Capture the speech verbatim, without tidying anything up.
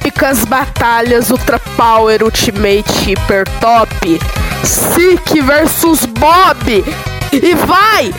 épicas batalhas Ultra Power Ultimate Hyper Top, Sick versus Bob, e vai!